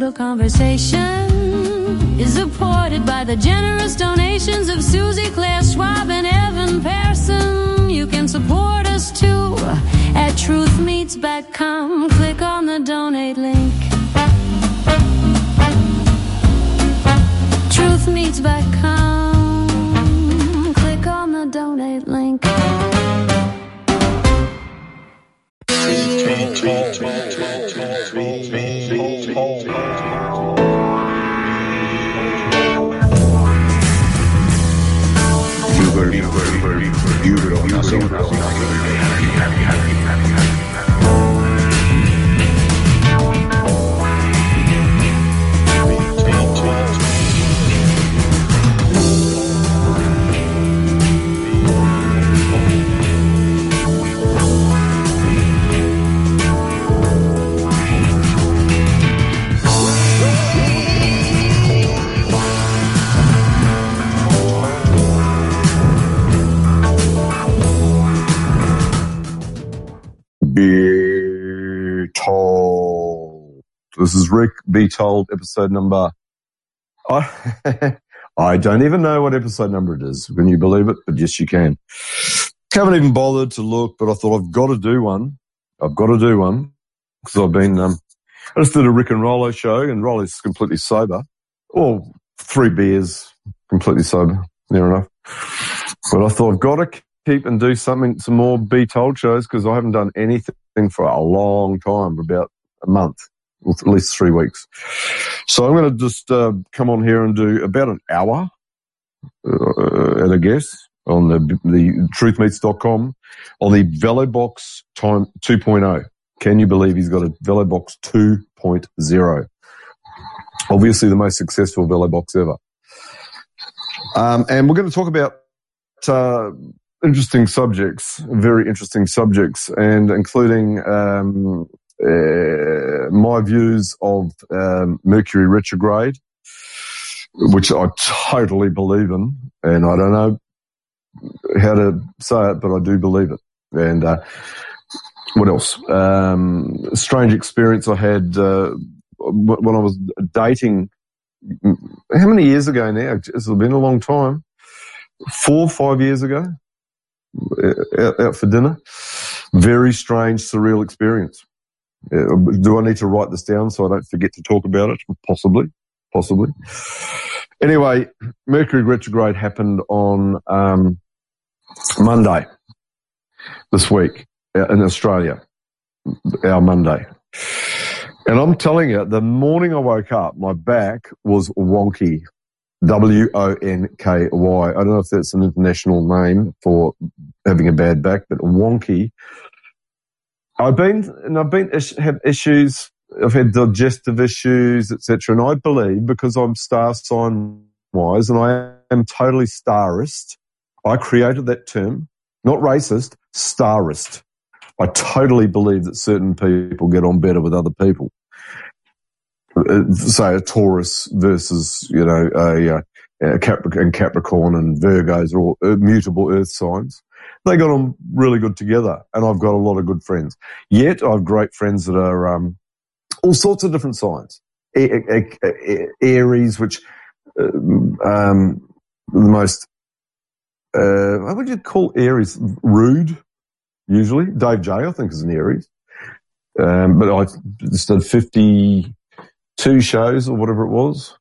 real conversation is supported by the generous donations of Susie, Claire Schwab, and Evan Pearson. You can support us too at truthmeets.com. Click on the donate link. Truthmeets.com. Click on the donate link. Be Told. This is Rick Be Told, episode number... I don't even know what episode number it is. Can you believe it? But yes, you can. Haven't even bothered to look, but I thought I've got to do one. Because I've been... I just did a Rick and Rollo show, and Rollo's completely sober. Or 3 beers, completely sober, near enough. But I thought I've got to keep and do some more Be Told shows, because I haven't done anything for a long time, about a month, or at least 3 weeks. So I'm going to just come on here and do about an hour, at a guess, on the truthmeets.com on the VeloBox Time 2.0. Can you believe he's got a VeloBox 2.0? Obviously the most successful VeloBox ever. And we're going to talk about interesting subjects, very interesting subjects, and including my views of Mercury retrograde, which I totally believe in, and I don't know how to say it, but I do believe it. And what else? Strange experience I had when I was dating. How many years ago now? It's been a long time. 4 or 5 years ago. Out for dinner. Very strange, surreal experience. Do I need to write this down so I don't forget to talk about it? Possibly. Anyway, Mercury retrograde happened on Monday this week in Australia, our Monday. And I'm telling you, the morning I woke up, my back was wonky. W-O-N-K-Y. I don't know if that's an international name for having a bad back, but wonky. I've had issues. I've had digestive issues, etc. And I believe, because I'm star sign wise, and I am totally starist. I created that term, not racist, starist. I totally believe that certain people get on better with other people. Say a Taurus versus, a Capricorn and Virgos are all mutable earth signs. They got on really good together, and I've got a lot of good friends. Yet I have great friends that are all sorts of different signs. Aries, which the most, what would you call Aries? Rude, usually. Dave J, I think, is an Aries. But I just did 52 shows or whatever it was.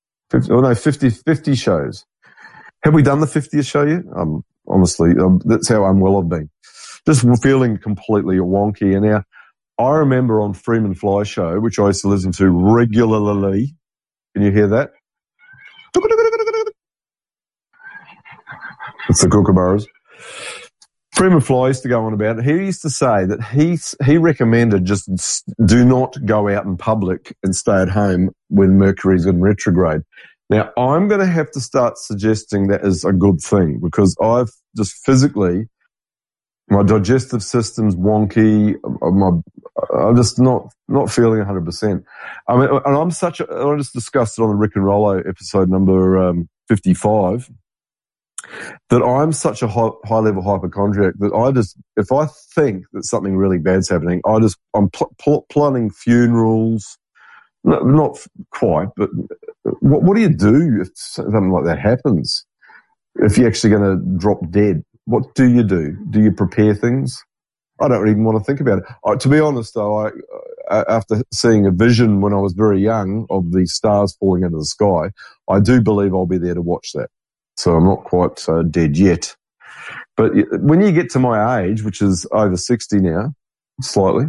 50 shows. Have we done the 50th show yet? Honestly, that's how unwell I've been. Just feeling completely wonky. And now, I remember on Freeman Fly Show, which I used to listen to regularly. Can you hear that? It's the kookaburras. Freeman Fly used to go on about it. He used to say that he recommended just do not go out in public and stay at home when Mercury's in retrograde. Now, I'm going to have to start suggesting that is a good thing, because I've just physically, my digestive system's wonky. I'm just not feeling 100%. I mean, and I just discussed it on the Rick and Rollo episode number 55. That I'm such a high-level hypochondriac that if I think that something really bad's happening, I'm planning funerals, No, not quite, but what do you do if something like that happens? If you're actually going to drop dead, what do you do? Do you prepare things? I don't even want to think about it. To be honest, though, after seeing a vision when I was very young of the stars falling into the sky, I do believe I'll be there to watch that. So I'm not quite dead yet. But when you get to my age, which is over 60 now, slightly,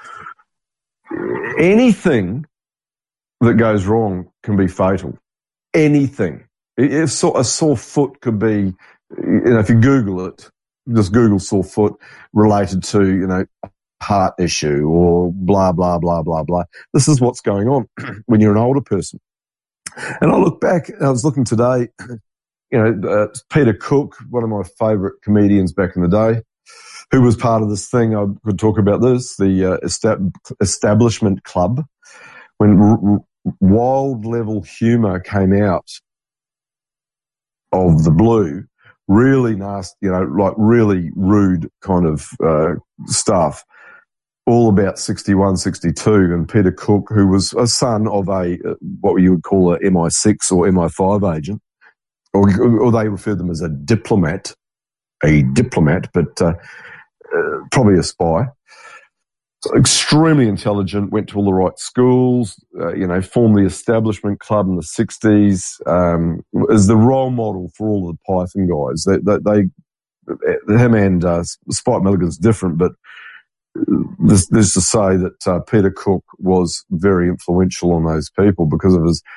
anything that goes wrong can be fatal. Anything. A sore foot could be, if you Google it, just Google sore foot related to, heart issue or blah, blah, blah, blah, blah. This is what's going on when you're an older person. And I look back, I was looking today, Peter Cook, one of my favourite comedians back in the day, who was part of this thing, I could talk about this, the Establishment Club, when wild level humour came out of the blue, really nasty, like really rude kind of stuff, all about 61, 62. And Peter Cook, who was a son of what you would call a MI6 or MI5 agent, or they referred them as a diplomat, but probably a spy. Extremely intelligent, went to all the right schools, formed the Establishment Club in the 60s, is the role model for all of the Python guys. Him and Spike Milligan's different, but this is to say that Peter Cook was very influential on those people because of his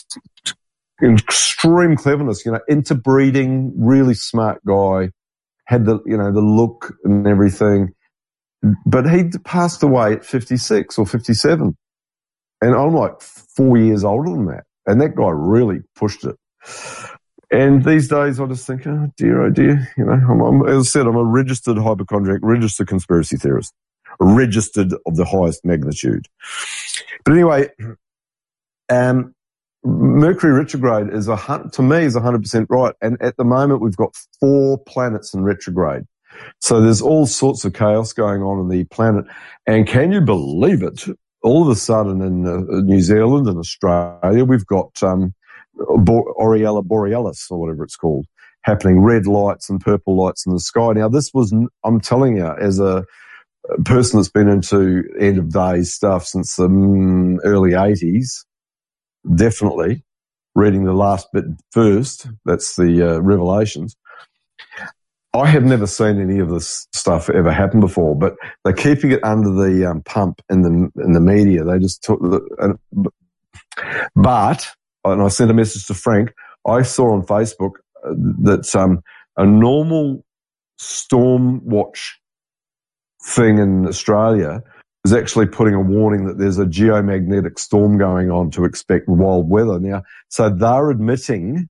extreme cleverness, interbreeding, really smart guy, had the look and everything. But he passed away at 56 or 57. And I'm like 4 years older than that. And that guy really pushed it. And these days I just think, oh dear. As I said, I'm a registered hypochondriac, registered conspiracy theorist, registered of the highest magnitude. But anyway, Mercury retrograde to me is 100% right. And at the moment we've got 4 planets in retrograde. So there's all sorts of chaos going on the planet. And can you believe it? All of a sudden in New Zealand and Australia, we've got Aurelia Borealis, or whatever it's called, happening, red lights and purple lights in the sky. Now, this was, I'm telling you, as a person that's been into end of days stuff since the early 80s, definitely reading the last bit first, that's the Revelations. I have never seen any of this stuff ever happen before, but they're keeping it under the pump in the media. They just took but, and I sent a message to Frank, I saw on Facebook that a normal storm watch thing in Australia is actually putting a warning that there's a geomagnetic storm going on to expect wild weather. Now, so they're admitting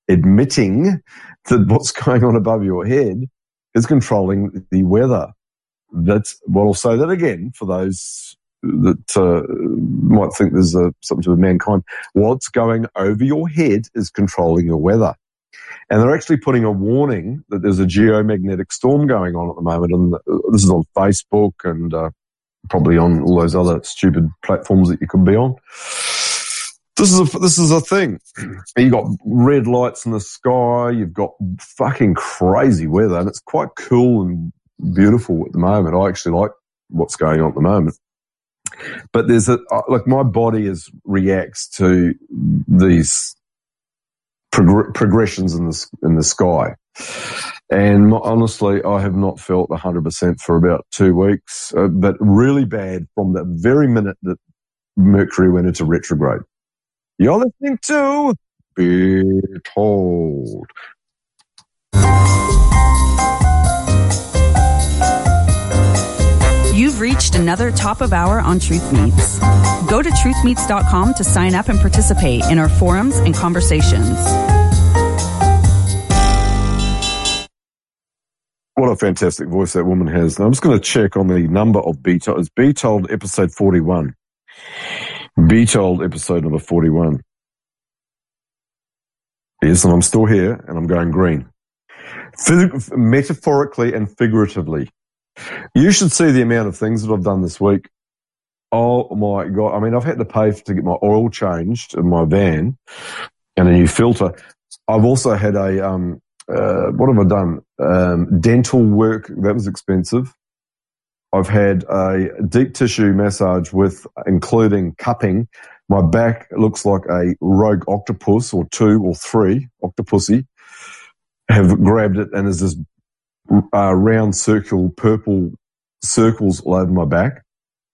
that what's going on above your head is controlling the weather. That's what I'll say that again for those that might think there's something to do with mankind. What's going over your head is controlling your weather. And they're actually putting a warning that there's a geomagnetic storm going on at the moment. And this is on Facebook and probably on all those other stupid platforms that you could be on. This is a thing. You got red lights in the sky. You've got fucking crazy weather, and it's quite cool and beautiful at the moment. I actually like what's going on at the moment. But there's my body reacts to these progressions in the sky, and honestly, I have not felt 100% for about 2 weeks, but really bad from the very minute that Mercury went into retrograde. You're listening to Be Told. You've reached another top of hour on Truth Meets. Go to truthmeets.com to sign up and participate in our forums and conversations. What a fantastic voice that woman has. Now, I'm just going to check on the number of Be Told. It's Be Told episode 41. Be Told episode number 41. Yes, and I'm still here, and I'm going green. Metaphorically and figuratively. You should see the amount of things that I've done this week. Oh my God. I mean, I've had to pay to get my oil changed in my van and a new filter. I've also had what have I done? Dental work. That was expensive. I've had a deep tissue massage including cupping. My back looks like a rogue octopus or 2 or 3 octopussy have grabbed it, and there's this round purple circles all over my back.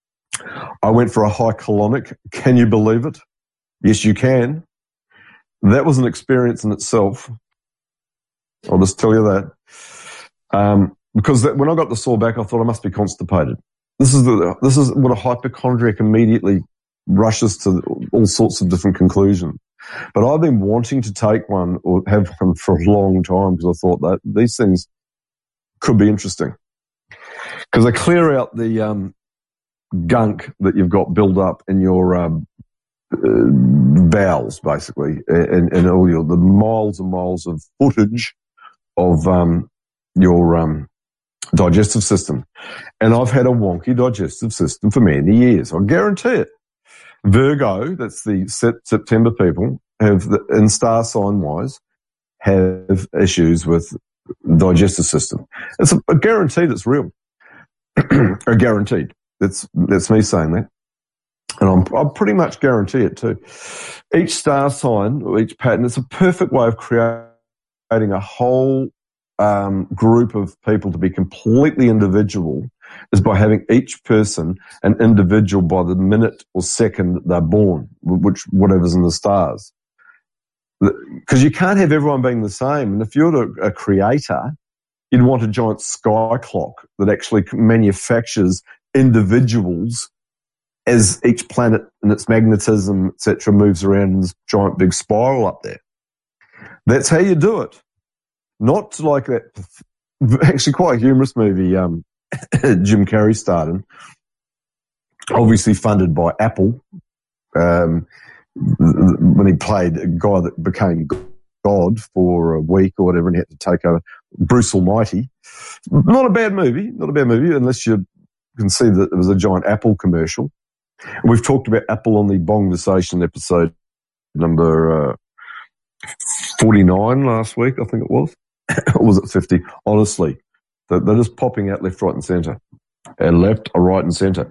I went for a high colonic. Can you believe it? Yes, you can. That was an experience in itself. I'll just tell you that. Because when I got the sore back, I thought I must be constipated. This is what a hypochondriac immediately rushes to all sorts of different conclusions. But I've been wanting to take one or have one for a long time because I thought that these things could be interesting. Because they clear out the gunk that you've got built up in your bowels, basically, and all the miles and miles of footage of your digestive system. And I've had a wonky digestive system for many years. I guarantee it. Virgo, that's the September people, in star sign wise, have issues with digestive system. It's a guarantee that's real. A guaranteed. That's me saying that. And I pretty much guarantee it too. Each star sign, or each pattern, it's a perfect way of creating a whole group of people to be completely individual, is by having each person an individual by the minute or second they're born, whatever's in the stars. Because you can't have everyone being the same. And if you're a creator, you'd want a giant sky clock that actually manufactures individuals as each planet and its magnetism, etc., moves around in this giant big spiral up there. That's how you do it. Not like that, actually quite a humorous movie Jim Carrey starred in, obviously funded by Apple, when he played a guy that became God for a week or whatever and he had to take over, Bruce Almighty. Not a bad movie, unless you can see that it was a giant Apple commercial. And we've talked about Apple on the Bongversation episode number 49 last week, I think it was. Or was it 50? Honestly, they're just popping out left, right and centre. And left, right and centre.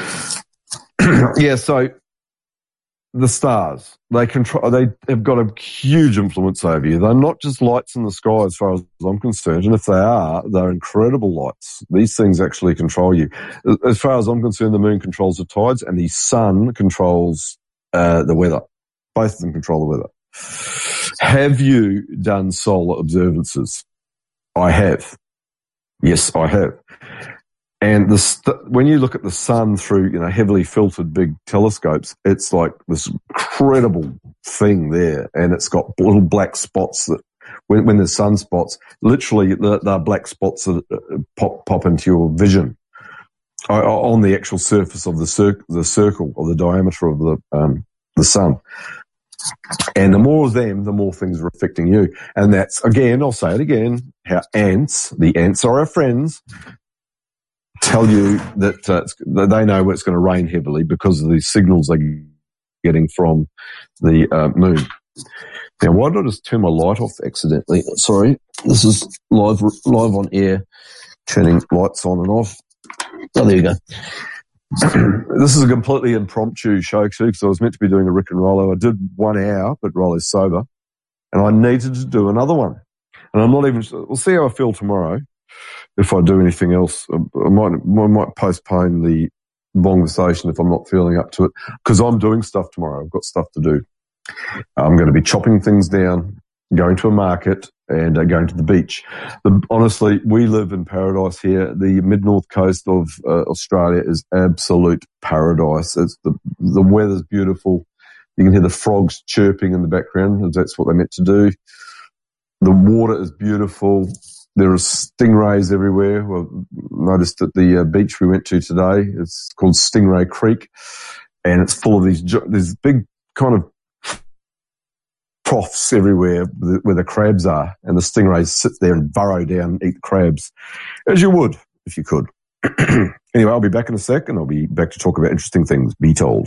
Yeah, so the stars, they have got a huge influence over you. They're not just lights in the sky as far as I'm concerned. And if they are, they're incredible lights. These things actually control you. As far as I'm concerned, the moon controls the tides and the sun controls the weather. Both of them control the weather. Have you done solar observances? I have. Yes, I have. And when you look at the sun through, heavily filtered big telescopes, it's like this incredible thing there. And it's got little black spots that, when there's sunspots, literally they're black spots that pop into your vision on the actual surface of the circle or the diameter of the sun. And the more of them, the more things are affecting you. And that's, again, I'll say it again, how the ants are our friends, tell you that they know it's going to rain heavily because of the signals they're getting from the moon. Now, why did I just turn my light off accidentally? Sorry, this is live on air, turning lights on and off. Oh, there you go. This is a completely impromptu show too, because I was meant to be doing a Rick and Rollo. I did 1 hour, but Rollo's sober, and I needed to do another one. And I'm not even. We'll see how I feel tomorrow. If I do anything else, I might postpone the Bongversation if I'm not feeling up to it, because I'm doing stuff tomorrow. I've got stuff to do. I'm going to be chopping things down, going to a market, and going to the beach. Honestly, we live in paradise here. The mid-north coast of Australia is absolute paradise. It's the weather's beautiful. You can hear the frogs chirping in the background, as that's what they're meant to do. The water is beautiful. There are stingrays everywhere. Well, noticed at the beach we went to today, it's called Stingray Creek, and it's full of these big kind of troughs everywhere where the crabs are, and the stingrays sit there and burrow down and eat the crabs, as you would if you could. Anyway, I'll be back in a sec, and I'll be back to talk about interesting things. Be told.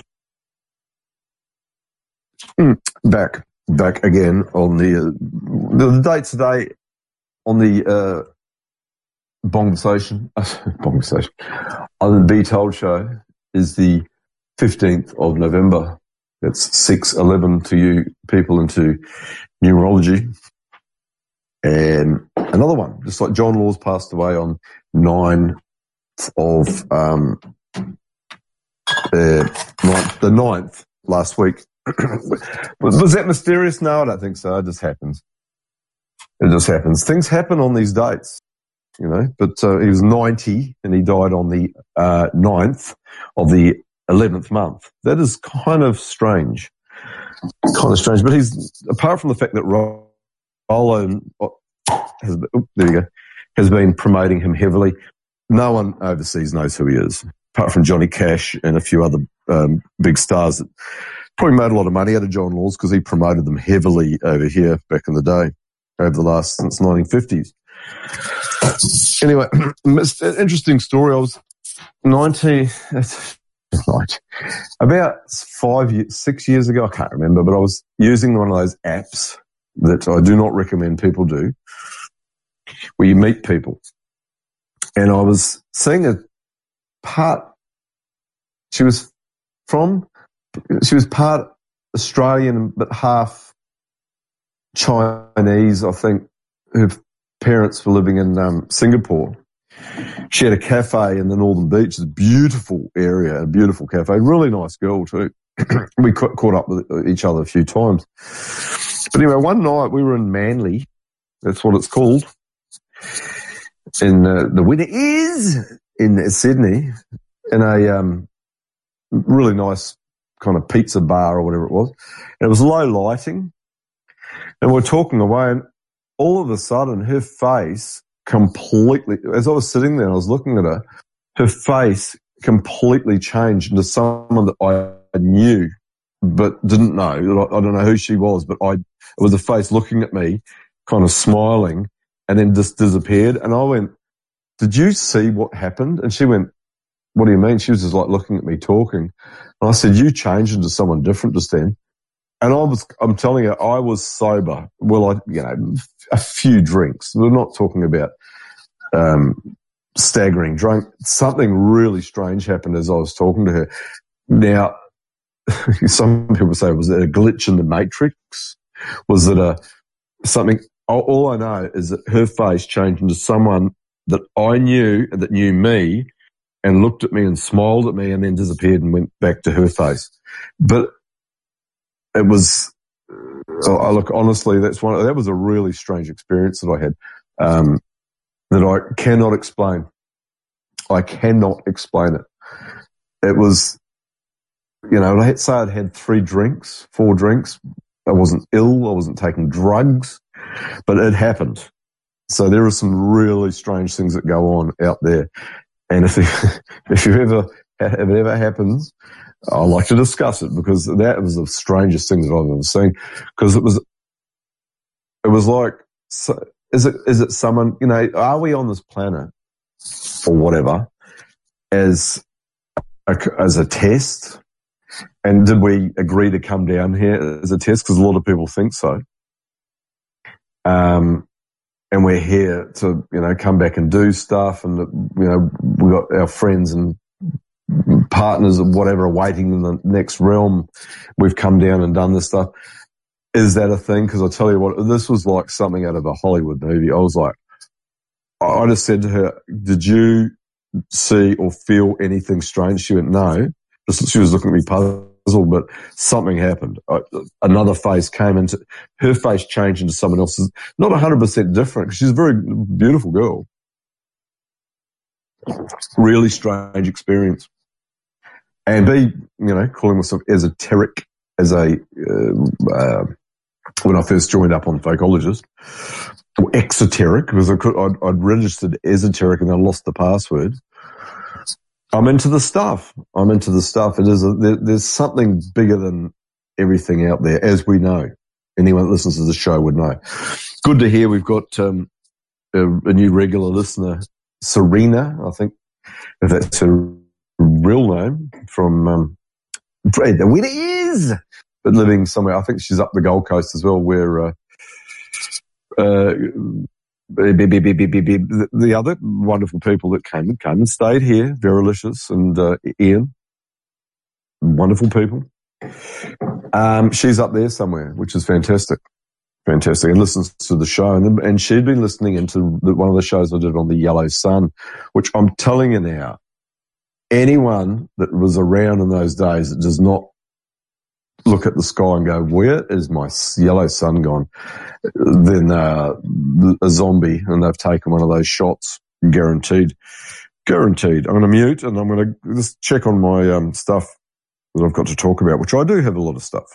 Back again on the date today on the Bonversation on the Be Told show is the 15th of November. That's 6/11 to you people into numerology. And another one, just like John Laws passed away on 9th of the 9th last week. Was that mysterious? No, I don't think so. It just happens. Things happen on these dates, you know. But he was 90 and he died on the 9th of the 11th month. That is kind of strange. But he's, apart from the fact that Rollo has been promoting him heavily, no one overseas knows who he is, apart from Johnny Cash and a few other big stars that probably made a lot of money out of John Laws because he promoted them heavily over here back in the day, since 1950s. Anyway, interesting story. I was 19, about 6 years ago, I can't remember, but I was using one of those apps that I do not recommend people do, where you meet people. And I was seeing a part, she was part Australian, but half Chinese, I think. Her parents were living in Singapore. She had a cafe in the Northern Beach, a beautiful area, a beautiful cafe. Really nice girl too. We caught up with each other a few times. But anyway, one night we were in Manly. That's what it's called. And the winner is in Sydney, in a really nice kind of pizza bar or whatever it was. And it was low lighting. And we're talking away, and all of a sudden her face completely, as I was sitting there and I was looking at her face completely changed into someone that I knew but didn't know. I don't know who she was, but it was a face looking at me, kind of smiling, and then just disappeared. And I went, "Did you see what happened?" And she went, "What do you mean?" She was just like looking at me talking. And I said, "You changed into someone different just then." And I'm telling you, I was sober. Well, a few drinks. We're not talking about staggering drunk. Something really strange happened as I was talking to her. Now, some people say, was it a glitch in the Matrix? Was it something? All I know is that her face changed into someone that I knew and that knew me, and looked at me and smiled at me and then disappeared and went back to her face. But it was, honestly, that was a really strange experience that I had, that I cannot explain. I cannot explain it. It was, I'd say I'd had 4 drinks. I wasn't ill. I wasn't taking drugs, but it happened. So there are some really strange things that go on out there. And if it ever happens, I like to discuss it, because that was the strangest thing that I've ever seen. Because it was like, so is it someone, are we on this planet or whatever as a test? And did we agree to come down here as a test? Because a lot of people think so. And we're here to, come back and do stuff. And, we got our friends and partners or whatever awaiting in the next realm. We've come down and done this stuff. Is that a thing? Because I tell you what, this was like something out of a Hollywood movie. I was like, I just said to her, "Did you see or feel anything strange?" She went, "No." She was looking at me puzzled, but something happened. Another face came into, her face changed into someone else's, not 100% different, because she's a very beautiful girl. Really strange experience. And calling myself esoteric when I first joined up on Fakeologist, or exoteric, because I'd registered esoteric and I lost the password. I'm into the stuff. It is there's something bigger than everything out there, as we know. Anyone that listens to the show would know. Good to hear we've got a new regular listener, Serena, I think if that's her real name, from Fred the Winner is, but living somewhere. I think she's up the Gold Coast as well, where the other wonderful people that came and stayed here, Verilicious and Ian, wonderful people. She's up there somewhere, which is fantastic. Fantastic. And listens to the show. And she'd been listening into one of the shows I did on the Yellow Sun, which I'm telling you now, anyone that was around in those days that does not look at the sky and go, where is my yellow sun gone? Then a zombie, and they've taken one of those shots, guaranteed. Guaranteed. I'm going to mute, and I'm going to just check on my stuff that I've got to talk about, which I do have a lot of stuff.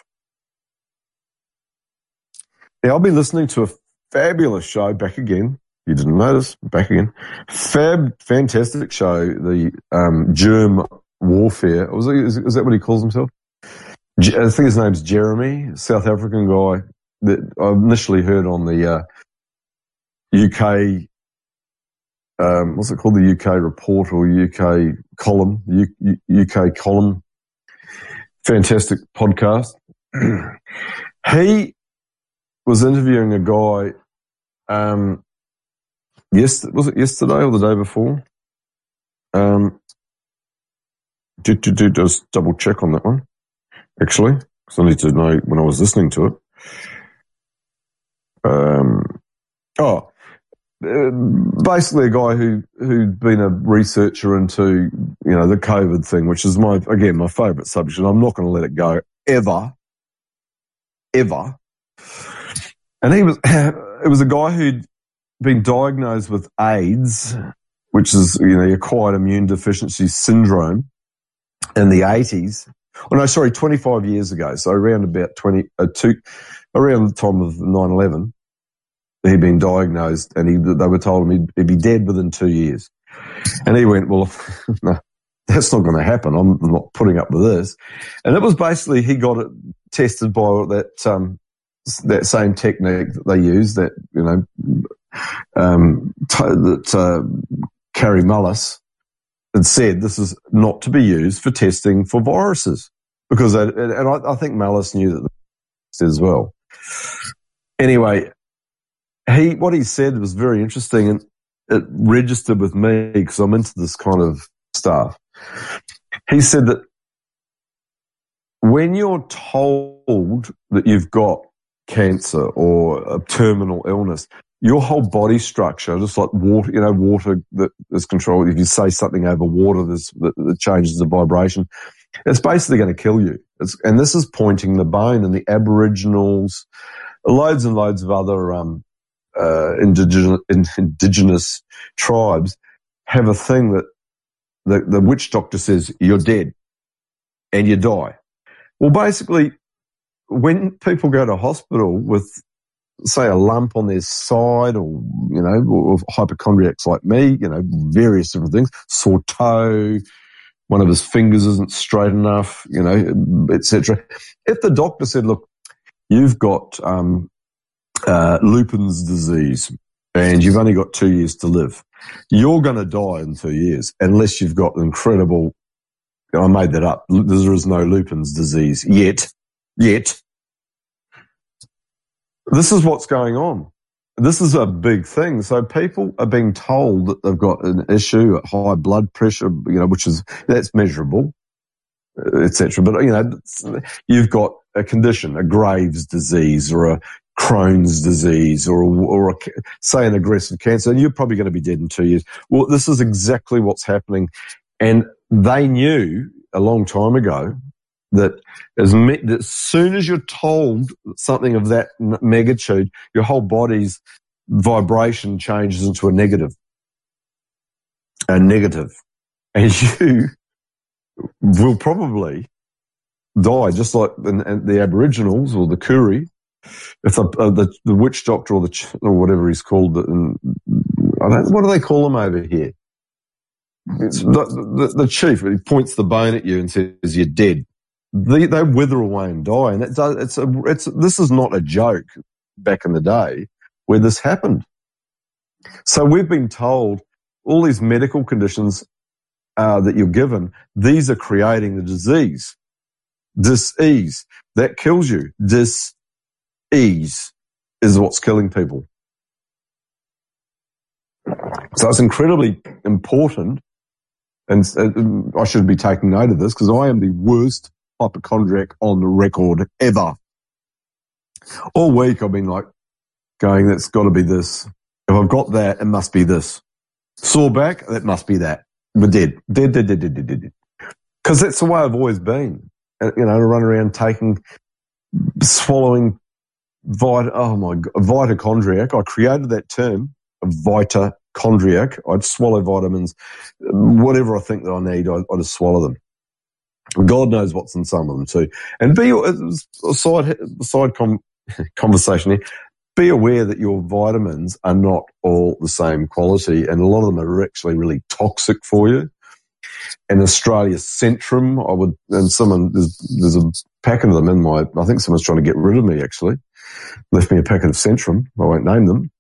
Yeah, I'll be listening to a fabulous show, back again. You didn't notice, back again. Fantastic show, the germ warfare. Is that what he calls himself? I think his name's Jeremy, South African guy that I initially heard on the UK, what's it called, the UK Report or UK Column, UK Column. Fantastic podcast. He was interviewing a guy, was it yesterday or the day before? Just double check on that one, actually, because I need to know when I was listening to it. Basically a guy who'd been a researcher into, the COVID thing, which is my favourite subject, and I'm not going to let it go ever. And it was a guy who'd been diagnosed with AIDS, which is, acquired immune deficiency syndrome, in the 80s. 25 years ago. So around about around the time of 9/11, he'd been diagnosed, and they were told him he'd be dead within 2 years. And he went, well, no, that's not going to happen. I'm not putting up with this. And it was basically, he got it tested by that same technique that they use, that, Carrie Mullis had said this is not to be used for testing for viruses, because I think Mullis knew that as well. Anyway, what he said was very interesting, and it registered with me because I'm into this kind of stuff. He said that when you're told that you've got cancer or a terminal illness, your whole body structure, just like water, water that is controlled. If you say something over water, that changes the vibration. It's basically going to kill you. And this is pointing the bone. And the Aboriginals, loads and loads of other indigenous tribes have a thing that the witch doctor says you're dead and you die. Well, basically, when people go to hospital with, say, a lump on their side, or hypochondriacs like me, various different things, sore toe, one of his fingers isn't straight enough, etc. If the doctor said, look, you've got Lupin's disease and you've only got 2 years to live, you're going to die in 2 years unless you've got incredible, I made that up, there is no Lupin's disease yet. This is what's going on. This is a big thing. So people are being told that they've got an issue at high blood pressure, that's measurable, etc. But, you've got a condition, a Graves' disease or a Crohn's disease or say an aggressive cancer, and you're probably going to be dead in 2 years. Well, this is exactly what's happening. And they knew a long time ago that as soon as you're told something of that magnitude, your whole body's vibration changes into a negative. And you will probably die, just like the Aboriginals or the Koori. If the witch doctor or whatever he's called, what do they call him over here? It's the chief. He points the bone at you and says you're dead. They wither away and die, and this is not a joke. Back in the day, where this happened, so we've been told all these medical conditions that you're given, these are creating the disease. Dis-ease. That kills you. Dis-ease is what's killing people. So it's incredibly important, and I should be taking note of this because I am the worst hypochondriac on the record ever. All week I've been like going, that's got to be this. If I've got that, it must be this. Sore back, that must be that. We're dead. Because that's the way I've always been. To run around swallowing vitacondrac. I created that term, vitacondrac. I'd swallow vitamins, whatever I think that I need, I just swallow them. God knows what's in some of them too. And be a side conversation here. Be aware that your vitamins are not all the same quality, and a lot of them are actually really toxic for you. And Australia Centrum, there's a packet of them in I think someone's trying to get rid of me actually. Left me a packet of Centrum. I won't name them.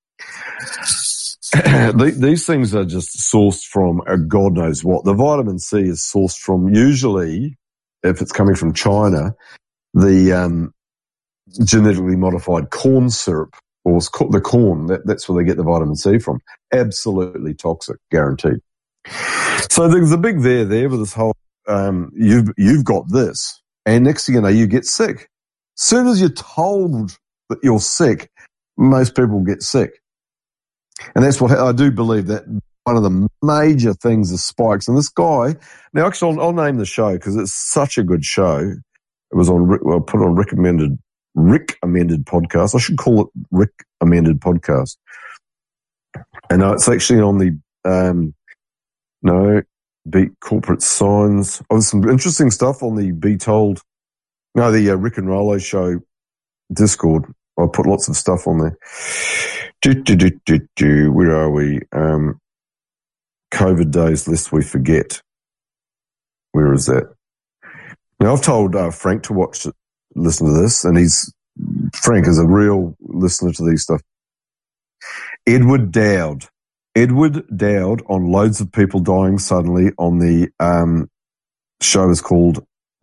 These things are just sourced from God knows what. The vitamin C is sourced from, usually, if it's coming from China, the genetically modified corn syrup, or the corn, that's where they get the vitamin C from. Absolutely toxic, guaranteed. So there's a big there with this whole, you've got this, and next thing you know, you get sick. As soon as you're told that you're sick, most people get sick. And that's what I do believe, that one of the major things is spikes. And this guy, now actually I'll name the show because it's such a good show. It was I'll put on Rick Amended Podcast. I should call it Rick Amended Podcast. And it's actually on the, Beat Corporate Signs. Oh, there's some interesting stuff on the the Rick and Rollo Show Discord. I put lots of stuff on there. Where are we? COVID days, lest we forget. Where is that? Now, I've told Frank to listen to this, and Frank is a real listener to these stuff. Edward Dowd on loads of people dying suddenly on the show is called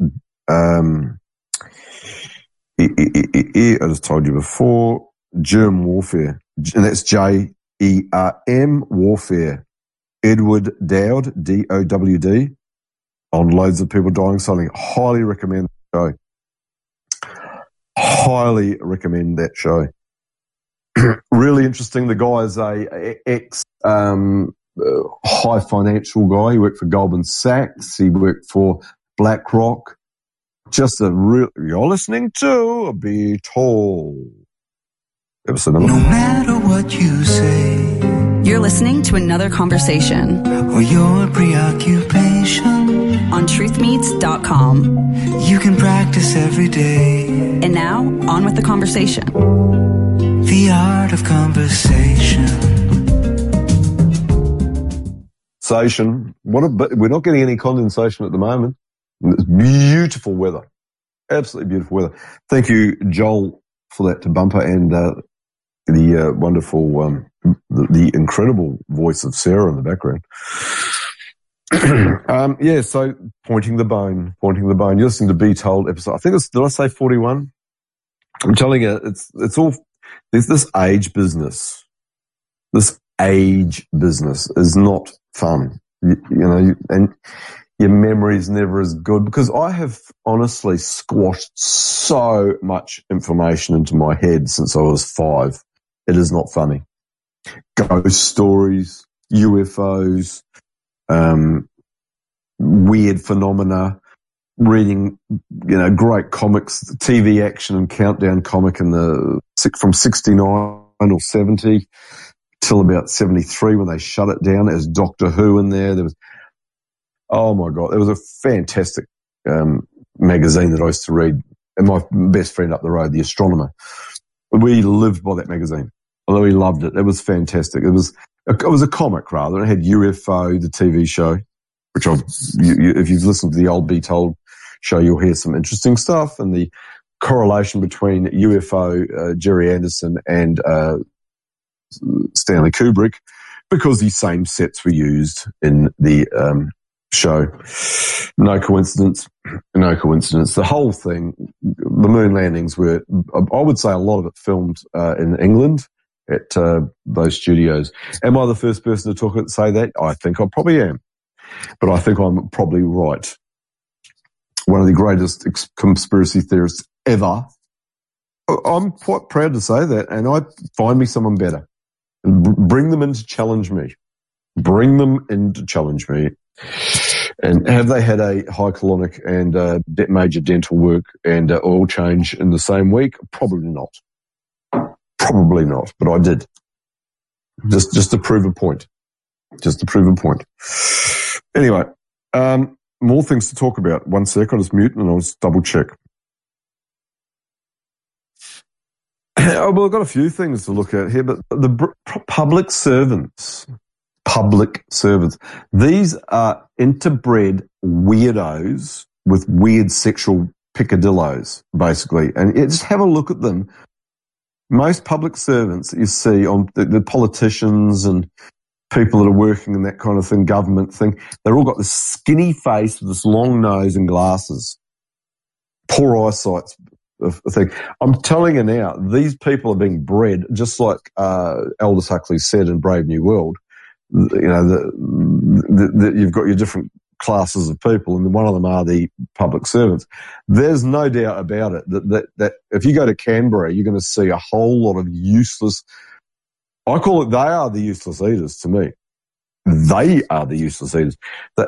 I just told you before, Germ Warfare, and that's JERM Warfare. Edward Dowd, DOWD, on loads of people dying suddenly. Highly recommend the show. Highly recommend that show. Really interesting. The guy is a ex high financial guy. He worked for Goldman Sachs. He worked for BlackRock. Just you're listening to Be Told. Episode number. No matter what you say, You're listening to another conversation or your preoccupation, on truthmeets.com. You can practice every day. And now, on with the conversation. The art of conversation. We're not getting any condensation at the moment. It's beautiful weather. Absolutely beautiful weather. Thank you, Joel, for that bumper, and the wonderful, the incredible voice of Sarah in the background. So pointing the bone. You're listening to Be Told episode. I think did I say 41? I'm telling you, it's all, there's this age business. This age business is not fun. And your memory's never as good, because I have honestly squashed so much information into my head since I was 5. It is not funny. Ghost stories, UFOs, weird phenomena, reading, great comics, TV action and countdown comic from 69 or 70 till about 73 when they shut it down. There's Doctor Who in there. There was, oh my God, there was a fantastic magazine that I used to read, and my best friend up the road, The Astronomer. We lived by that magazine. Although we loved it. It was fantastic. It was a comic, rather. It had UFO, the TV show, which if you've listened to the old Be Told show, you'll hear some interesting stuff, and the correlation between UFO, Jerry Anderson, and Stanley Kubrick, because the same sets were used in the show. No coincidence. No coincidence. The whole thing, the moon landings were, I would say a lot of it filmed in England at those studios. Am I the first person to say that? I think I probably am. But I think I'm probably right. One of the greatest conspiracy theorists ever. I'm quite proud to say that, and I find me someone better. Bring them in to challenge me. Bring them in to challenge me. And have they had a high colonic and major dental work and oil change in the same week? Probably not. Probably not, but I did. Just to prove a point. Just to prove a point. Anyway, more things to talk about. 1 sec, I'll just mute and I'll just double check. Well, I've got a few things to look at here, but the public servants, these are interbred weirdos with weird sexual picadillos, basically. And just have a look at them. Most public servants that you see on the politicians and people that are working in that kind of thing, government thing, they've all got this skinny face with this long nose and glasses. Poor eyesight thing. I'm telling you now, these people are being bred, just like Aldous Huxley said in Brave New World. You know, you've got your different classes of people, and one of them are the public servants. There's no doubt about it that if you go to Canberra, you're going to see a whole lot of useless. I call it, they are the useless eaters to me. They are the useless eaters.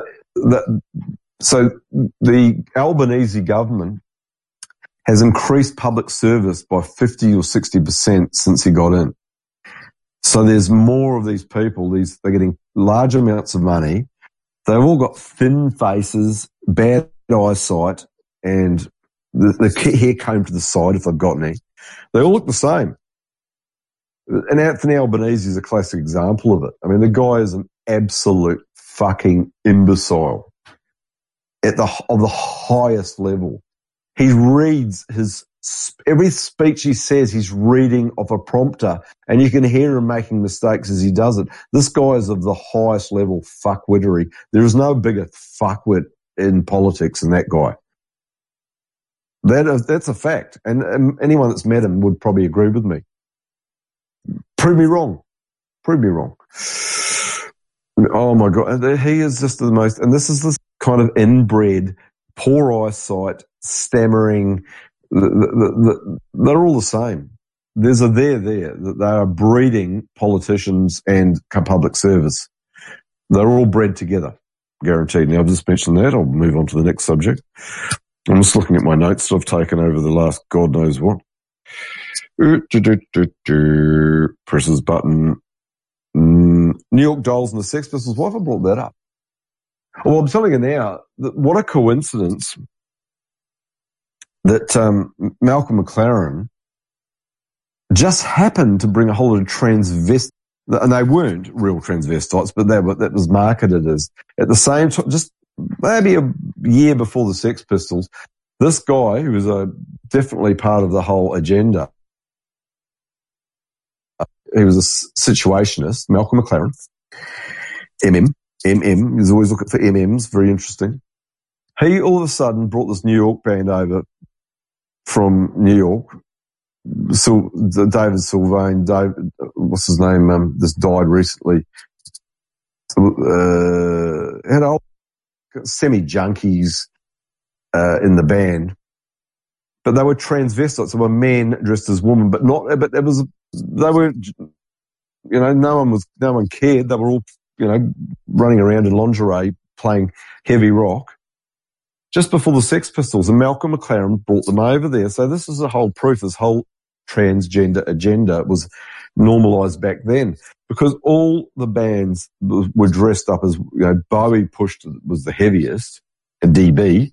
So the Albanese government has increased public service by 50 or 60% since he got in. So there's more of these people. They're getting large amounts of money. They've all got thin faces, bad eyesight, and the hair combed to the side if they've got any. They all look the same. And Anthony Albanese is a classic example of it. I mean, the guy is an absolute fucking imbecile of the highest level. He reads every speech he says, he's reading off a prompter, and you can hear him making mistakes as he does it. This guy is of the highest level fuckwittery. There is no bigger fuckwit in politics than that guy. That's a fact. And anyone that's met him would probably agree with me. Prove me wrong. Prove me wrong. Oh my God. He is just the most, and this is this kind of inbred, poor eyesight, stammering, they're all the same. There's a there. They are breeding politicians and public service. They're all bred together, guaranteed. Now, I've just mentioned that. I'll move on to the next subject. I'm just looking at my notes that I've taken over the last God knows what. Presses button. New York Dolls and the Sex Pistols. Why have I brought that up? Well, I'm telling you now, what a coincidence that Malcolm McLaren just happened to bring a whole lot of transvestites, and they weren't real transvestites, but that was marketed as, at the same time, just maybe a year before the Sex Pistols, this guy, who was definitely part of the whole agenda, he was a situationist, Malcolm McLaren, MM, he's always looking for MMs, very interesting. He all of a sudden brought this New York band over from New York. So David Sylvain, what's his name? Just died recently. Had old semi-junkies in the band, but they were transvestites. They were men dressed as women, but it was, they were, no one cared. They were all, running around in lingerie playing heavy rock. Just before the Sex Pistols, and Malcolm McLaren brought them over there. So this is the whole proof. This whole transgender agenda was normalised back then, because all the bands were dressed up as, Bowie was the heaviest, DB.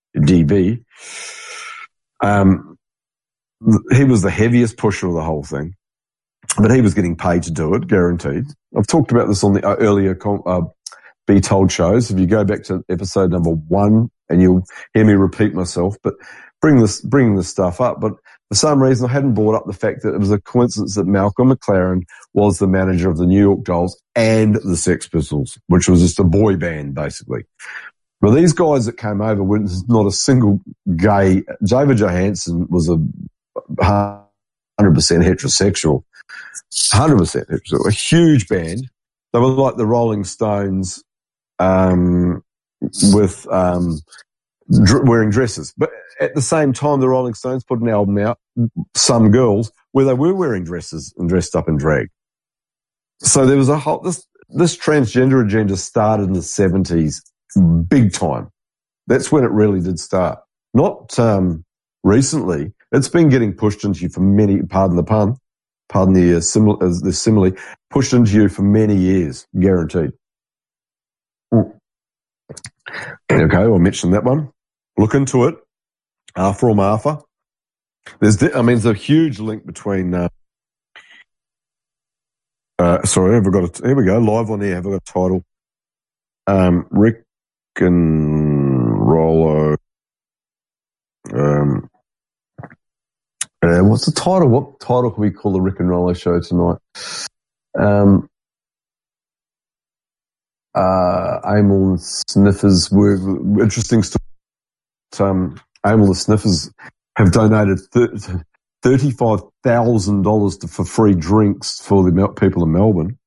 He was the heaviest pusher of the whole thing, but he was getting paid to do it, guaranteed. I've talked about this on the earlier Be Told shows. If you go back to episode number 1, and you'll hear me repeat myself, but bring this stuff up, but for some reason I hadn't brought up the fact that it was a coincidence that Malcolm McLaren was the manager of the New York Dolls and the Sex Pistols, which was just a boy band, basically. Well, these guys that came over were not a single gay. David Johansen was 100% heterosexual. 100% heterosexual. A huge band. They were like the Rolling Stones with wearing dresses. But at the same time, the Rolling Stones put an album out, Some Girls, where they were wearing dresses and dressed up in drag. So there was a whole, this transgender agenda started in the 70s, big time. That's when it really did start. Not recently. It's been getting pushed into you for many, pardon the pun, pardon the simile, pushed into you for many years, guaranteed. Okay, I'll mention that one. Look into it. Arthur or Martha. There's a huge link between. Sorry, have I got here we go, live on air. Have I got a title? Rick and Rollo. What's the title? What title can we call the Rick and Rollo show tonight? Amyl and Sniffers were interesting story. Amyl and Sniffers have donated $35,000 for free drinks for the people in Melbourne.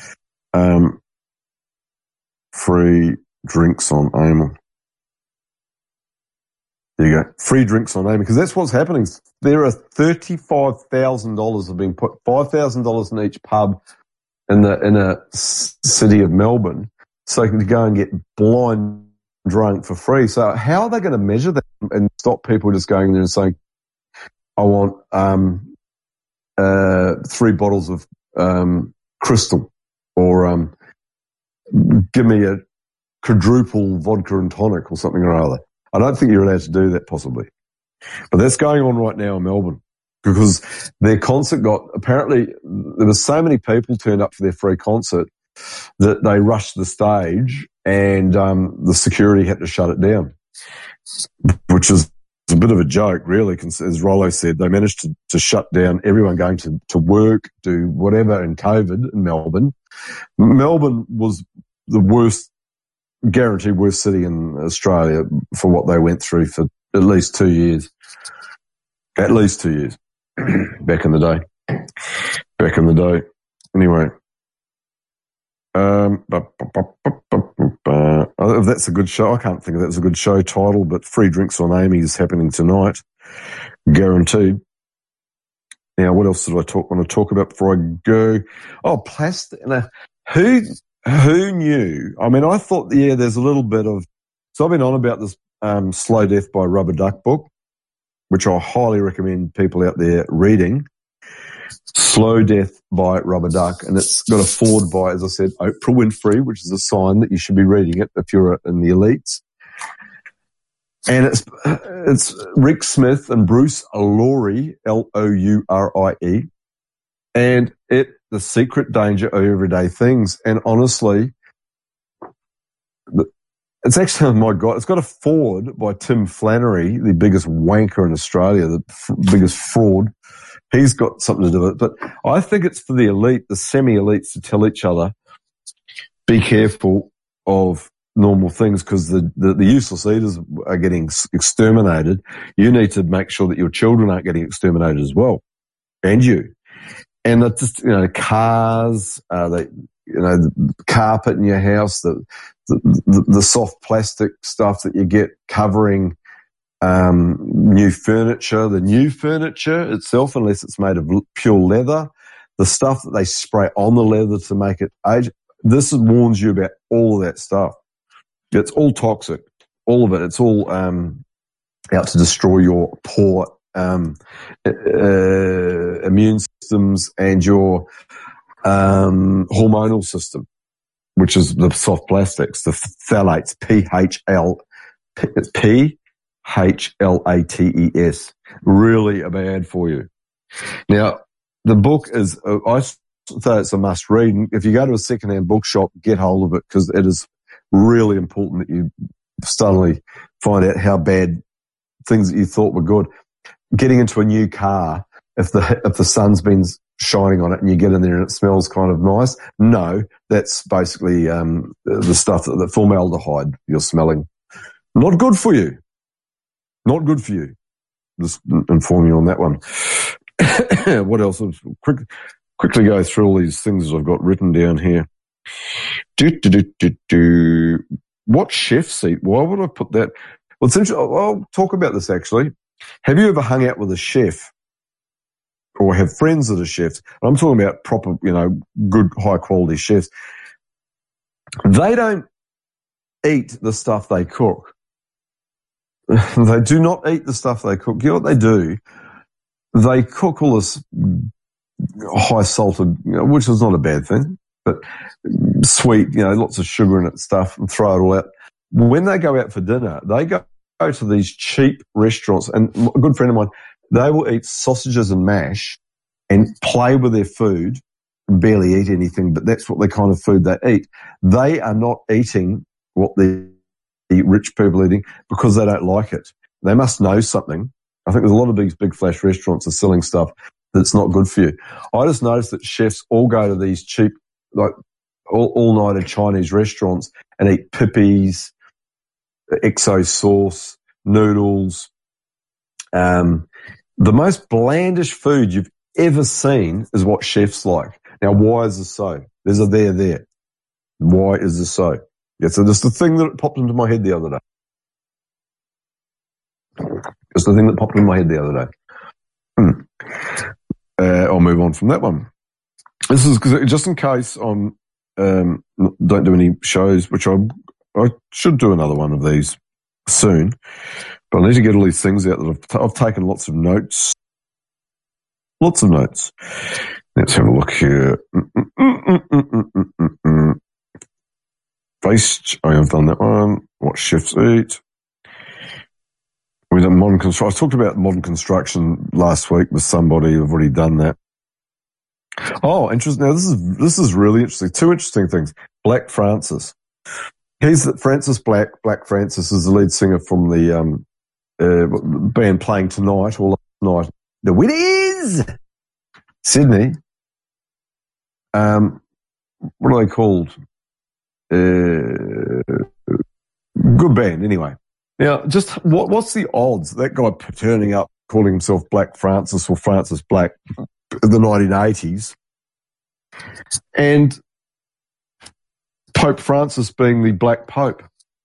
Free drinks on Amyl. There you go. Free drinks on Amyl, because that's what's happening. There are $35,000 have been put, $5,000 in each pub in the city of Melbourne, so you can go and get blind drunk for free. So how are they going to measure that and stop people just going there and saying, I want 3 bottles of Crystal, or give me a quadruple vodka and tonic or something or other. I don't think you're allowed to do that, possibly. But that's going on right now in Melbourne, because their concert apparently there were so many people turned up for their free concert that they rushed the stage and the security had to shut it down, which is a bit of a joke, really. As Rollo said, they managed to shut down everyone going to work, do whatever in COVID in Melbourne. Melbourne was the guaranteed worst city in Australia for what they went through for at least 2 years. At least 2 years. Back in the day. Anyway. If that's a good show, I can't think if that's a good show title, but Free Drinks on Amy is happening tonight. Guaranteed. Now, what else did I want to talk about before I go? Oh, plastic. Now, who knew? I mean, I thought, there's a little bit of... So I've been on about this Slow Death by Rubber Duck book, which I highly recommend people out there reading. Slow Death by Rubber Duck, and it's got a foreword by, as I said, Oprah Winfrey, which is a sign that you should be reading it if you're in the elites. And it's Rick Smith and Bruce Lourie, Lourie, and The Secret Danger of Everyday Things. And honestly, it's actually, oh my God, it's got a foreword by Tim Flannery, the biggest wanker in Australia, the biggest fraud. He's got something to do with it. But I think it's for the elite, the semi-elites, to tell each other, be careful of normal things, because the useless eaters are getting exterminated. You need to make sure that your children aren't getting exterminated as well, and you. And it's just, cars, the carpet in your house, the soft plastic stuff that you get covering new furniture, the new furniture itself, unless it's made of pure leather, the stuff that they spray on the leather to make it age. This warns you about all of that stuff. It's all toxic, all of it. It's all out to destroy your poor immune systems and your hormonal system, which is the soft plastics, the phthalates, PHLATES, really are bad for you. Now, the book is, I say it's a must read. If you go to a secondhand bookshop, get hold of it, because it is really important that you suddenly find out how bad things that you thought were good. Getting into a new car, if the sun's been shining on it and you get in there and it smells kind of nice. No, that's basically the stuff, the formaldehyde you're smelling. Not good for you. Not good for you. Just inform you on that one. What else? Quickly go through all these things I've got written down here. What chefs eat? Why would I put that? Well, it's interesting. I'll talk about this actually. Have you ever hung out with a chef or have friends that are chefs? I'm talking about proper, good, high quality chefs. They don't eat the stuff they cook. They do not eat the stuff they cook. You know what they do? They cook all this high salted, which is not a bad thing, but sweet, lots of sugar in it stuff, and throw it all out. When they go out for dinner, they go to these cheap restaurants, and a good friend of mine, they will eat sausages and mash and play with their food, barely eat anything, but that's what the kind of food they eat. They are not eating what the rich people are eating because they don't like it. They must know something. I think there's a lot of these big flash restaurants are selling stuff that's not good for you. I just noticed that chefs all go to these cheap, like all-nighter Chinese restaurants and eat pippies, XO sauce, noodles. The most blandish food you've ever seen is what chefs like. Now, why is this so? There's a there. Why is this so? Yeah, so just the thing that popped into my head the other day. Just the thing that popped into my head the other day. I'll move on from that one. This is just in case I'm don't do any shows, which I should do another one of these soon. But I need to get all these things out that I've taken lots of notes. Lots of notes. Let's have a look here. I have done that one. What chefs eat. We've done modern construction. I talked about modern construction last week with somebody. I've already done that. Oh, interesting. Now this is really interesting. Two interesting things. Black Francis. He's Francis Black. Black Francis is the lead singer from the band playing tonight or last night. The Winners, Sydney. What are they called? Good band, anyway. Now, just what's the odds that guy turning up, calling himself Black Francis or Francis Black in the 1980s, and Pope Francis being the Black Pope?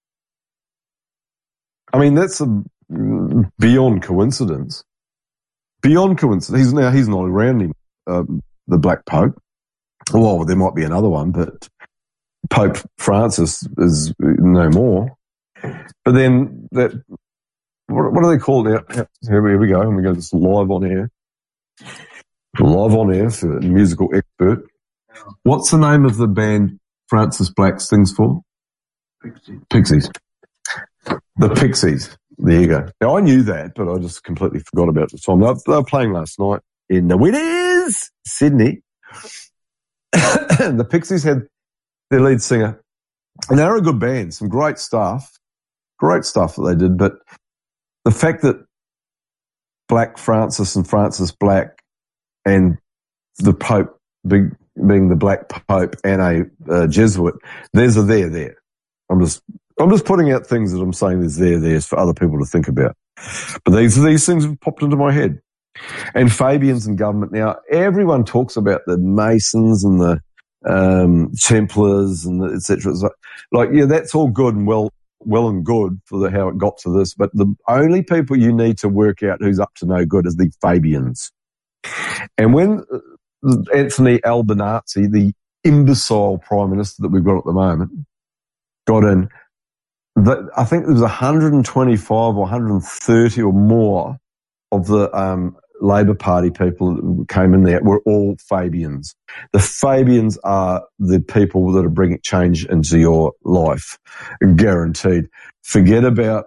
I mean, that's beyond coincidence. Beyond coincidence. He's not around him, the Black Pope. Well, there might be another one, but Pope Francis is no more. But then that, what are they called now? Here we go. And we go this live on air. Live on air for a musical expert. What's the name of the band Francis Black sings for? Pixies. The Pixies. There you go. Now, I knew that, but I just completely forgot about the time. They were playing last night in the Winners, Sydney. The Pixies had their lead singer. And they're a good band, some great stuff that they did. But the fact that Black Francis and Francis Black and the Pope being the Black Pope and a Jesuit, there's a there. I'm just putting out things that I'm saying there's for other people to think about. But these things have popped into my head. And Fabians and government. Now, everyone talks about the Masons and the Templars and et cetera. Like, yeah, that's all good and well and good for how it got to this. But the only people you need to work out who's up to no good is the Fabians. And when Anthony Albanese, the imbecile prime minister that we've got at the moment, got in, I think there was 125 or 130 or more of the Labor Party people that came in there were all Fabians. The Fabians are the people that are bringing change into your life, guaranteed. Forget about,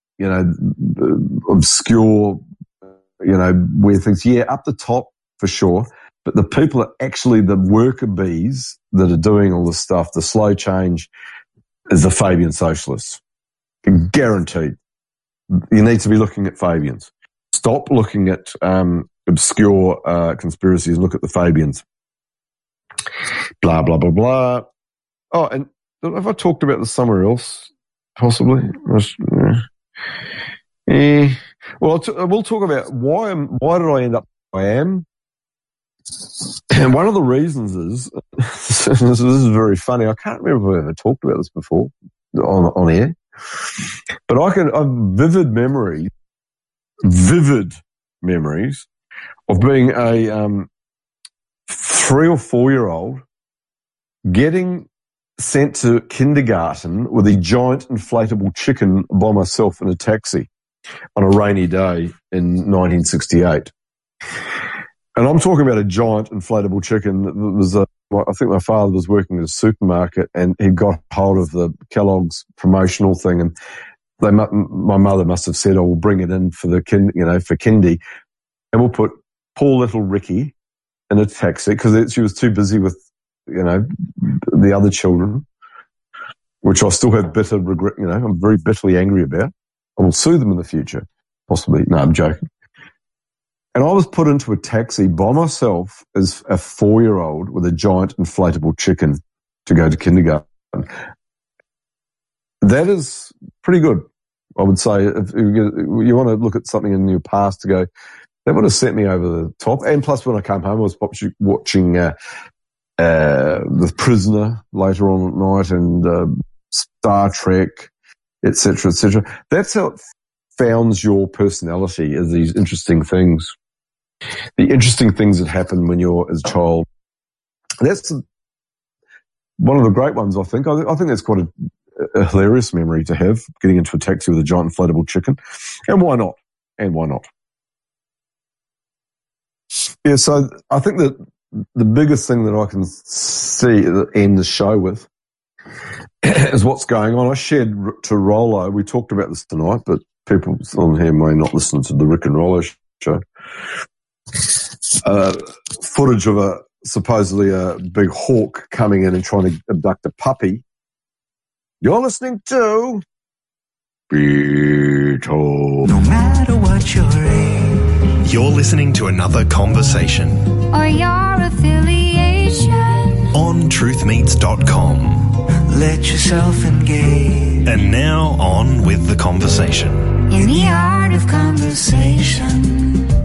obscure, weird things. Yeah, up the top for sure. But the people are actually the worker bees that are doing all this stuff, the slow change, is the Fabian socialists. Guaranteed. You need to be looking at Fabians. Stop looking at obscure conspiracies and look at the Fabians. Blah, blah, blah, blah. Oh, and have I talked about this somewhere else? Possibly. Well, we'll talk about why did I end up where I am? And one of the reasons is, this is very funny. I can't remember if I ever talked about this before on air, but I've vivid memories of being a 3 or 4 year old getting sent to kindergarten with a giant inflatable chicken by myself in a taxi on a rainy day in 1968. And I'm talking about a giant inflatable chicken. It was I think my father was working at a supermarket and he got hold of the Kellogg's promotional thing, and my mother must have said, "Oh, we'll bring it in for the for kindy, and we'll put poor little Ricky in a taxi," because she was too busy with the other children, which I still have bitter regret. I'm very bitterly angry about. I will sue them in the future, possibly. No, I'm joking. And I was put into a taxi by myself as a 4-year-old with a giant inflatable chicken to go to kindergarten. That is pretty good, I would say. If you want to look at something in your past to go, that would have sent me over the top. And plus, when I came home, I was watching The Prisoner later on at night and Star Trek, etc., etc. That's how it founds your personality, as these interesting things. The interesting things that happen when you're as a child. That's one of the great ones, I think. I think that's quite a hilarious memory to have, getting into a taxi with a giant inflatable chicken. And why not? Yeah, so I think that the biggest thing that I can see end the show with is what's going on. I shared to Rollo, we talked about this tonight, but people on here may not listen to the Rick and Rollo show. Footage of supposedly a big hawk coming in and trying to abduct a puppy. You're listening to Beetle. No matter what your age, you're listening to another conversation or your affiliation on truthmeets.com. let yourself engage And now on with the conversation. in the art of conversation.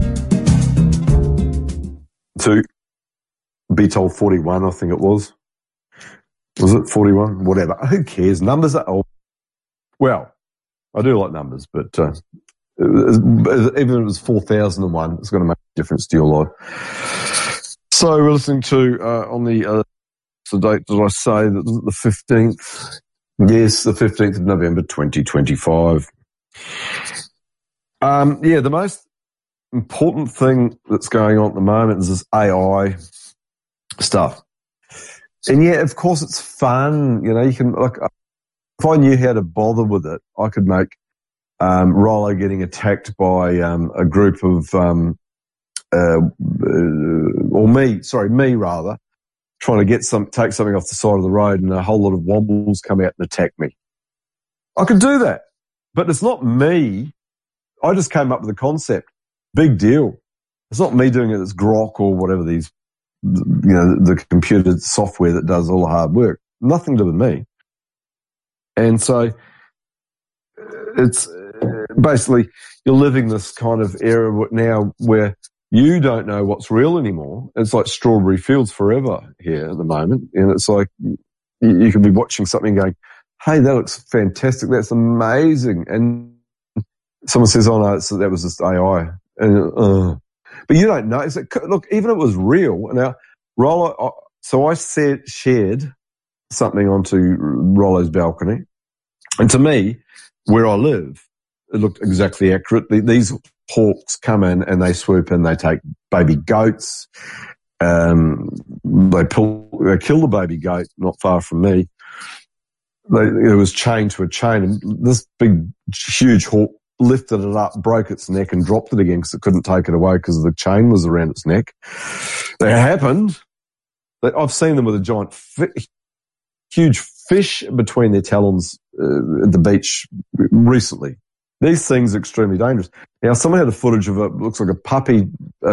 To be told 41, I think it was. Was it 41? Whatever. Who cares? Numbers are old. Well, I do like numbers, but even if it was 4001, it's going to make a difference to your life. So we're listening to, on the date, did I say that the 15th? Yes, the 15th of November, 2025. The most important thing that's going on at the moment is this AI stuff. And yeah, of course it's fun. You can, like, if I knew how to bother with it, I could make Rollo getting attacked by a group of, me rather, trying to take something off the side of the road, and a whole lot of wombles come out and attack me. I could do that, but it's not me. I just came up with the concept. Big deal. It's not me doing it. It's Grok or whatever these, the computer software that does all the hard work. Nothing to do with me. And so it's basically, you're living this kind of era now where you don't know what's real anymore. It's like strawberry fields forever here at the moment. And it's like you can be watching something going, hey, that looks fantastic. That's amazing. And someone says, oh, no, that was just AI. And, but you don't know. Look, even if it was real. Now, Rollo, so I shared something onto Rollo's balcony. And to me, where I live, it looked exactly accurate. These hawks come in and they swoop in, they take baby goats. They kill the baby goat not far from me. It was chained to a chain, and this big, huge hawk lifted it up, broke its neck, and dropped it again because it couldn't take it away because the chain was around its neck. That happened. I've seen them with a giant, huge fish between their talons at the beach recently. These things are extremely dangerous. Now, someone had a footage of it, looks like a puppy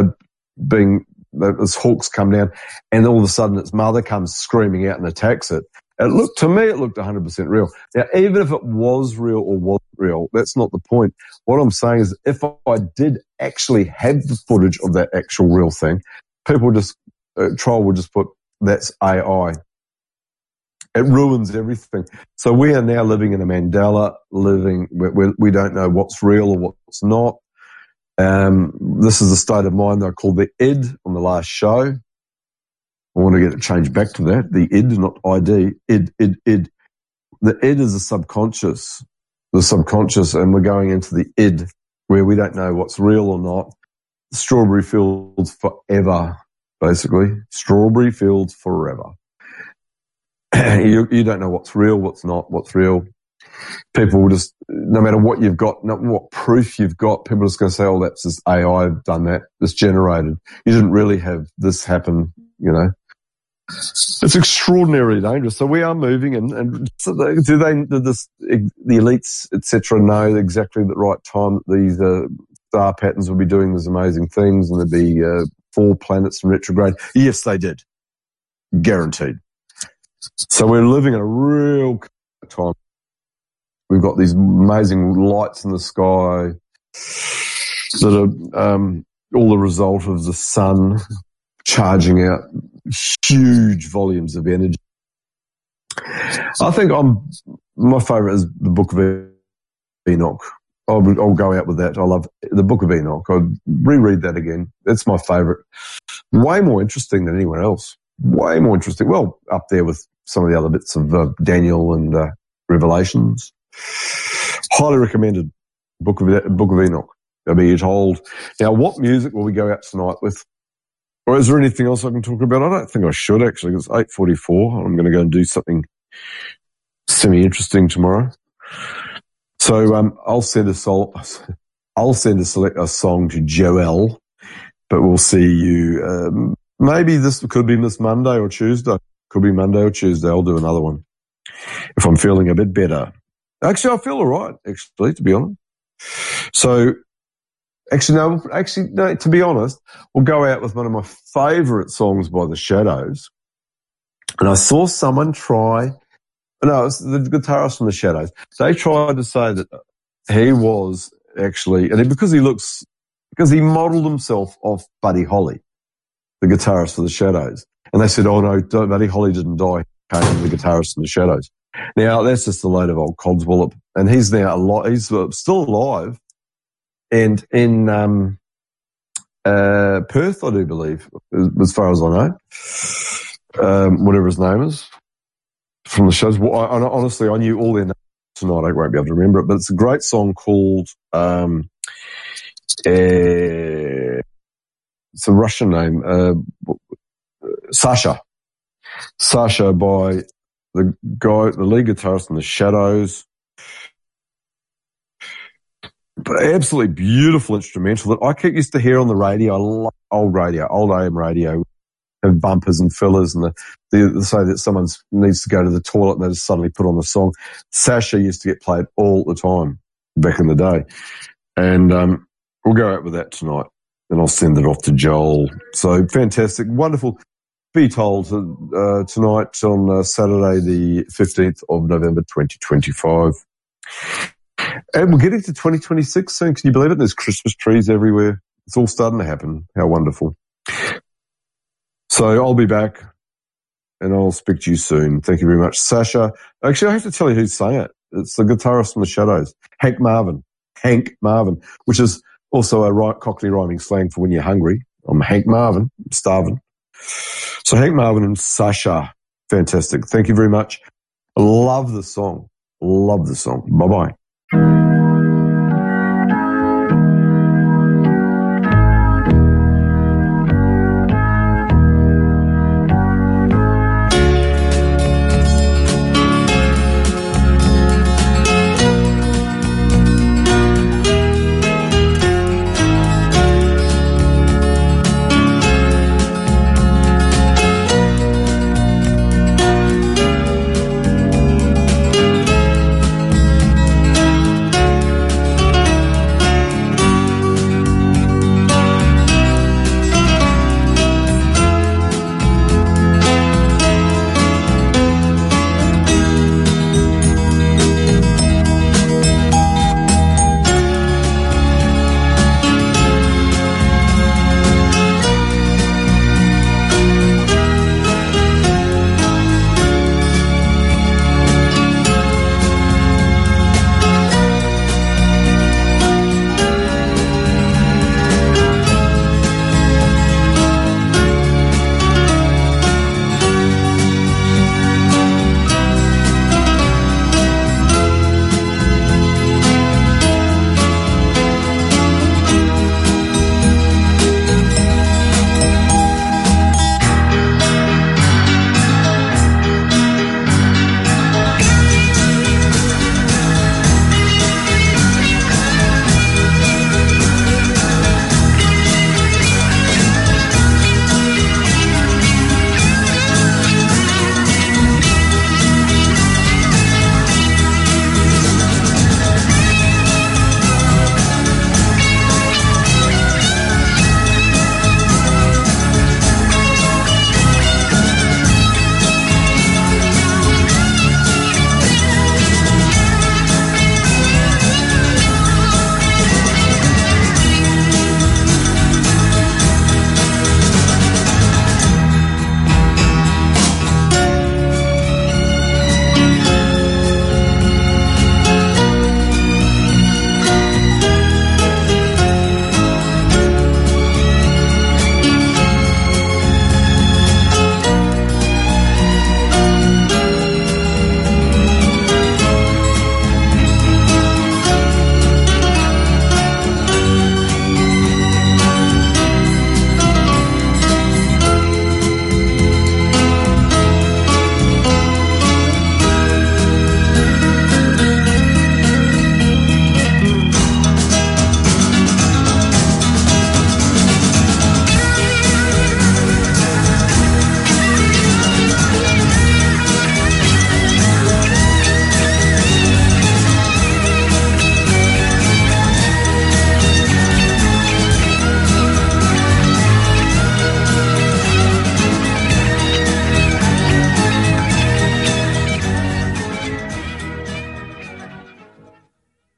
this hawk's come down, and all of a sudden its mother comes screaming out and attacks it. To me, it looked 100% real. Now, even if it was real or wasn't real, that's not the point. What I'm saying is, if I did actually have the footage of that actual real thing, Troll would just put, that's AI. It ruins everything. So we are now living in a Mandela, we don't know what's real or what's not. This is a state of mind that I called the id on the last show. I want to get it changed back to that. The id, not ID. Id. The id is the subconscious, and we're going into the id, where we don't know what's real or not. Strawberry fields forever, basically. Strawberry fields forever. You don't know what's real, what's not, what's real. People will just, no matter what you've got, not what proof you've got, people are just going to say, oh, that's just AI done that. It's generated. You didn't really have this happen, you know. It's extraordinarily dangerous. So we are moving, and so the elites, etc., know exactly the right time that these star patterns will be doing these amazing things, and there'll be 4 planets in retrograde. Yes, they did. Guaranteed. So we're living in a real time. We've got these amazing lights in the sky that are all the result of the sun charging out huge volumes of energy. I think my favourite is the Book of Enoch. I'll go out with that. I love the Book of Enoch. I'll reread that again. That's my favourite. Way more interesting than anyone else. Way more interesting. Well, up there with some of the other bits of Daniel and Revelations. Highly recommended Book of Enoch. I'll be told. Now, what music will we go out tonight with? Or is there anything else I can talk about? I don't think I should, actually. It's 8:44. I'm going to go and do something semi-interesting tomorrow. So I'll send a song to Joelle, but we'll see you. Maybe this could be this Monday or Tuesday. Could be Monday or Tuesday. I'll do another one if I'm feeling a bit better. Actually, I feel all right, actually, to be honest. So, no, to be honest, we'll go out with one of my favourite songs by The Shadows. And I saw someone it's the guitarist from The Shadows. They tried to say that he was actually, because he modelled himself off Buddy Holly, the guitarist for The Shadows. And they said, oh no, Buddy Holly didn't die, he became the guitarist in The Shadows. Now, that's just a load of old codswallop. And he's now he's still alive. And in Perth, I do believe, as far as I know, whatever his name is, from The Shadows. Well, honestly, I knew all their names tonight. I won't be able to remember it, but it's a great song called, it's a Russian name, Sasha. Sasha by the lead guitarist in The Shadows. But absolutely beautiful instrumental that I used to hear on the radio. I love old AM radio, and bumpers and fillers, and they say that someone needs to go to the toilet and they just suddenly put on the song. Sasha used to get played all the time back in the day. And we'll go out with that tonight, and I'll send it off to Joel. So fantastic, wonderful. Be told tonight on Saturday the 15th of November 2025. And we're getting to 2026 soon. Can you believe it? There's Christmas trees everywhere. It's all starting to happen. How wonderful. So I'll be back, and I'll speak to you soon. Thank you very much. Sasha. Actually, I have to tell you who sang it. It's the guitarist from The Shadows, Hank Marvin, which is also a Cockney rhyming slang for when you're hungry. I'm Hank Marvin, I'm starving. So Hank Marvin and Sasha. Fantastic. Thank you very much. I love the song. Bye-bye.